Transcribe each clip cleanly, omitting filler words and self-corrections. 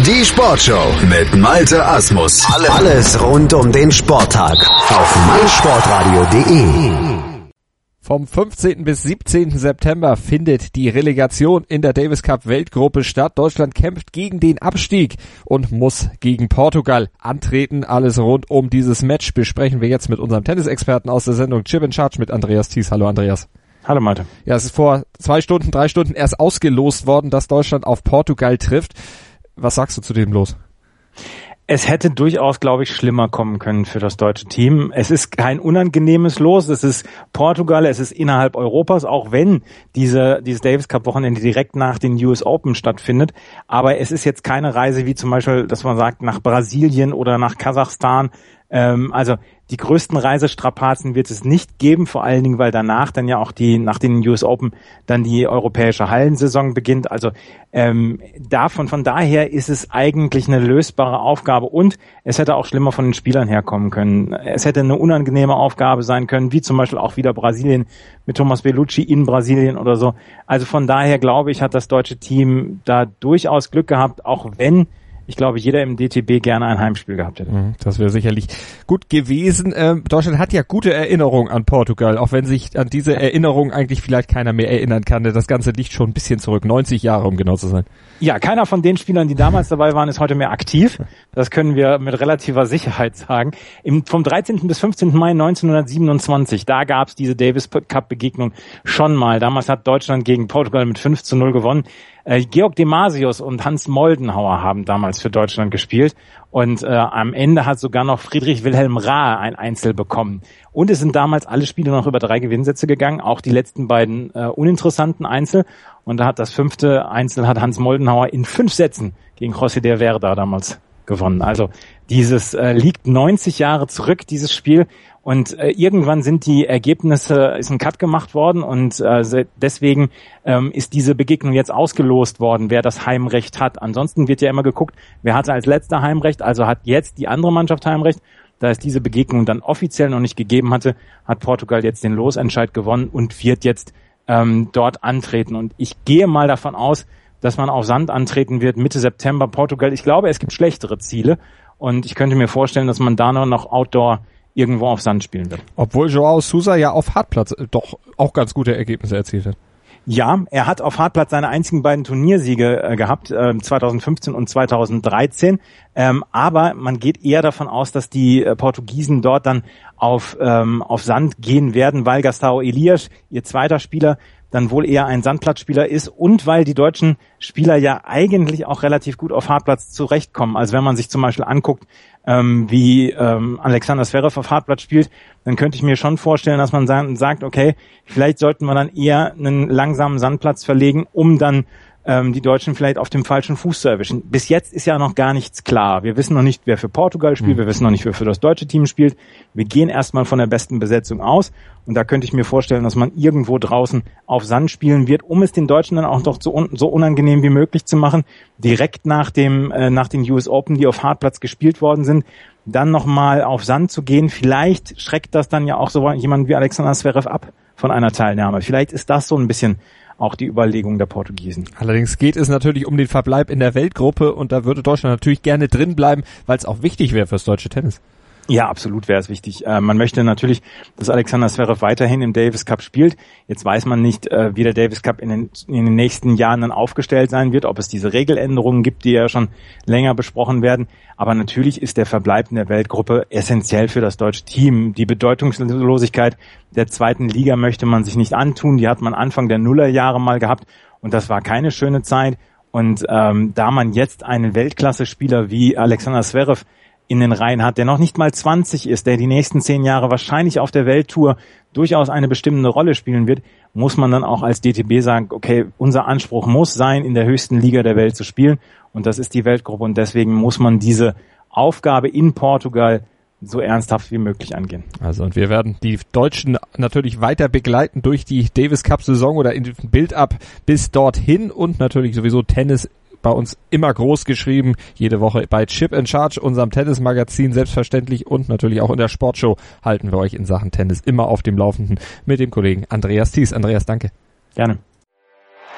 Die Sportshow mit Malte Asmus. Alles rund um den Sporttag auf meinsportradio.de. Vom 15. bis 17. September findet die Relegation in der Davis Cup Weltgruppe statt. Deutschland kämpft gegen den Abstieg und muss gegen Portugal antreten. Alles rund um dieses Match besprechen wir jetzt mit unserem Tennisexperten aus der Sendung Chip in Charge mit Andreas Thies. Hallo Andreas. Hallo Malte. Ja, es ist vor 3 Stunden erst ausgelost worden, dass Deutschland auf Portugal trifft. Was sagst du zu dem Los? Es hätte durchaus, glaube ich, schlimmer kommen können für das deutsche Team. Es ist kein unangenehmes Los. Es ist Portugal, es ist innerhalb Europas, auch wenn dieses Davis Cup Wochenende direkt nach den US Open stattfindet. Aber es ist jetzt keine Reise wie zum Beispiel, dass man sagt, nach Brasilien oder nach Kasachstan. Also die größten Reisestrapazen wird es nicht geben, vor allen Dingen, weil danach dann ja auch nach den US Open dann die europäische Hallensaison beginnt. Also von daher ist es eigentlich eine lösbare Aufgabe und es hätte auch schlimmer von den Spielern herkommen können. Es hätte eine unangenehme Aufgabe sein können, wie zum Beispiel auch wieder Brasilien mit Thomas Bellucci in Brasilien oder so. Also von daher glaube ich, hat das deutsche Team da durchaus Glück gehabt, auch wenn ich glaube, jeder im DTB gerne ein Heimspiel gehabt hätte. Das wäre sicherlich gut gewesen. Deutschland hat ja gute Erinnerungen an Portugal, auch wenn sich an diese Erinnerungen eigentlich vielleicht keiner mehr erinnern kann. Das Ganze liegt schon ein bisschen zurück, 90 Jahre, um genau zu sein. Ja, keiner von den Spielern, die damals dabei waren, ist heute mehr aktiv. Das können wir mit relativer Sicherheit sagen. Vom 13. bis 15. Mai 1927, da gab es diese Davis Cup Begegnung schon mal. Damals hat Deutschland gegen Portugal mit 5:0 gewonnen. Georg Demasius und Hans Moldenhauer haben damals für Deutschland gespielt und am Ende hat sogar noch Friedrich Wilhelm Rahe ein Einzel bekommen. Und es sind damals alle Spiele noch über 3 Gewinnsätze gegangen, auch die letzten beiden uninteressanten Einzel. Und da hat das 5. Einzel hat Hans Moldenhauer in 5 Sätzen gegen José de Verda damals gewonnen. Also dieses liegt 90 Jahre zurück, dieses Spiel. Und irgendwann sind die Ergebnisse, ist ein Cut gemacht worden und deswegen ist diese Begegnung jetzt ausgelost worden, wer das Heimrecht hat. Ansonsten wird ja immer geguckt, wer hatte als letzter Heimrecht, also hat jetzt die andere Mannschaft Heimrecht. Da es diese Begegnung dann offiziell noch nicht gegeben hatte, hat Portugal jetzt den Losentscheid gewonnen und wird jetzt dort antreten. Und ich gehe mal davon aus, dass man auf Sand antreten wird Mitte September. Portugal, ich glaube, es gibt schlechtere Ziele und ich könnte mir vorstellen, dass man da noch Outdoor irgendwo auf Sand spielen wird. Obwohl Joao Sousa ja auf Hartplatz doch auch ganz gute Ergebnisse erzielt hat. Ja, er hat auf Hartplatz seine einzigen beiden Turniersiege gehabt, 2015 und 2013. Aber man geht eher davon aus, dass die Portugiesen dort dann auf Sand gehen werden, weil Gastão Elias, ihr zweiter Spieler, dann wohl eher ein Sandplatzspieler ist und weil die deutschen Spieler ja eigentlich auch relativ gut auf Hartplatz zurechtkommen. Also wenn man sich zum Beispiel anguckt, wie Alexander Zverev auf Hartplatz spielt, dann könnte ich mir schon vorstellen, dass man sagt, okay, vielleicht sollten wir dann eher einen langsamen Sandplatz verlegen, um dann die Deutschen vielleicht auf dem falschen Fuß zu erwischen. Bis jetzt ist ja noch gar nichts klar. Wir wissen noch nicht, wer für Portugal spielt, wir wissen noch nicht, wer für das deutsche Team spielt. Wir gehen erstmal von der besten Besetzung aus und da könnte ich mir vorstellen, dass man irgendwo draußen auf Sand spielen wird, um es den Deutschen dann auch doch so unangenehm wie möglich zu machen. Direkt nach den US Open, die auf Hartplatz gespielt worden sind, dann nochmal auf Sand zu gehen. Vielleicht schreckt das dann ja auch so jemand wie Alexander Zverev ab von einer Teilnahme. Vielleicht ist das so ein bisschen auch die Überlegung der Portugiesen. Allerdings geht es natürlich um den Verbleib in der Weltgruppe und da würde Deutschland natürlich gerne drin bleiben, weil es auch wichtig wäre fürs deutsche Tennis. Ja, absolut wäre es wichtig. Man möchte natürlich, dass Alexander Zverev weiterhin im Davis Cup spielt. Jetzt weiß man nicht, wie der Davis Cup in den nächsten Jahren dann aufgestellt sein wird, ob es diese Regeländerungen gibt, die ja schon länger besprochen werden. Aber natürlich ist der Verbleib in der Weltgruppe essentiell für das deutsche Team. Die Bedeutungslosigkeit der zweiten Liga möchte man sich nicht antun. Die hat man Anfang der Nullerjahre mal gehabt und das war keine schöne Zeit. Und da man jetzt einen Weltklasse-Spieler wie Alexander Zverev in den Reihen hat, der noch nicht mal 20 ist, der die nächsten 10 Jahre wahrscheinlich auf der Welttour durchaus eine bestimmende Rolle spielen wird, muss man dann auch als DTB sagen, okay, unser Anspruch muss sein, in der höchsten Liga der Welt zu spielen und das ist die Weltgruppe und deswegen muss man diese Aufgabe in Portugal so ernsthaft wie möglich angehen. Also und wir werden die Deutschen natürlich weiter begleiten durch die Davis Cup Saison oder in den Build-up bis dorthin und natürlich sowieso Tennis bei uns immer groß geschrieben, jede Woche bei Chip in Charge, unserem Tennismagazin selbstverständlich und natürlich auch in der Sportshow halten wir euch in Sachen Tennis immer auf dem Laufenden mit dem Kollegen Andreas Thies. Andreas, danke. Gerne.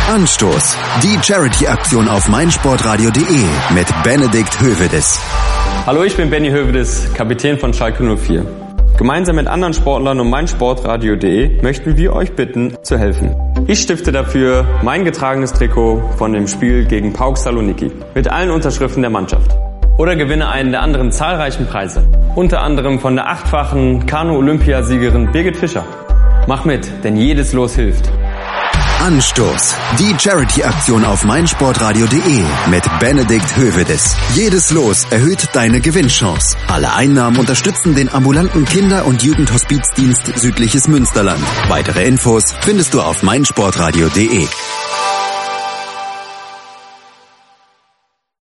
Anstoß. Die Charity-Aktion auf meinsportradio.de mit Benedikt Hövedes. Hallo, ich bin Benny Hövedes, Kapitän von Schalke 04. Gemeinsam mit anderen Sportlern und meinsportradio.de möchten wir euch bitten, zu helfen. Ich stifte dafür mein getragenes Trikot von dem Spiel gegen PAOK Saloniki mit allen Unterschriften der Mannschaft. Oder gewinne einen der anderen zahlreichen Preise. Unter anderem von der 8-fachen Kanu-Olympiasiegerin Birgit Fischer. Mach mit, denn jedes Los hilft. Anstoß. Die Charity-Aktion auf meinsportradio.de mit Benedikt Hövedes. Jedes Los erhöht deine Gewinnchance. Alle Einnahmen unterstützen den ambulanten Kinder- und Jugendhospizdienst Südliches Münsterland. Weitere Infos findest du auf meinsportradio.de.